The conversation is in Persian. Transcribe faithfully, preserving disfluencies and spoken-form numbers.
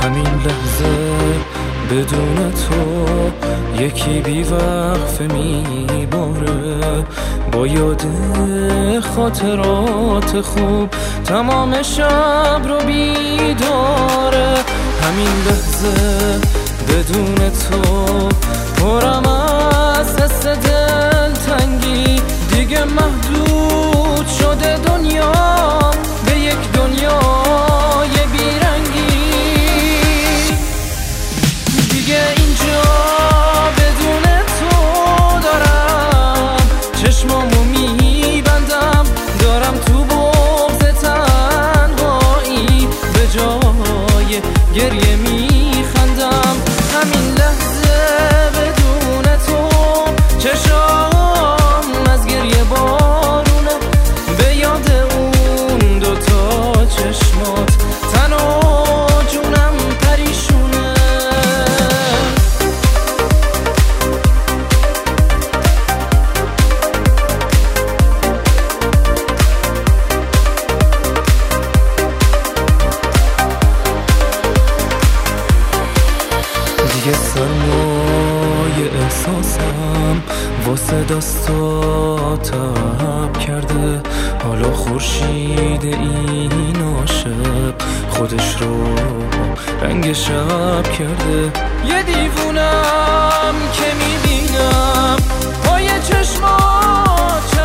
همین لحظه بدون تو یکی بی وقفه میباره، با یاد خاطرات خوب تمام شب رو بیداره. همین لحظه بدون تو پرم از حس دلتنگی، دیگه محدود شده دنیا به یک دنیای بیرنگی. دیگه اینجا بدون تو دارم چشمامو میبندم، دارم تو بغض تنهایی به جای گریه میخندم. همین لحظه بدون تو چشام از گریه بارونه، به یاد اون دوتا چشمات تن و جونم پریشونه. دیگه سرمایه احساسم واسه دستا تب کرده، حالا خورشید این عاشق خودش رو رنگ شب کرده. یه دیوونم که میبینم پای چشمات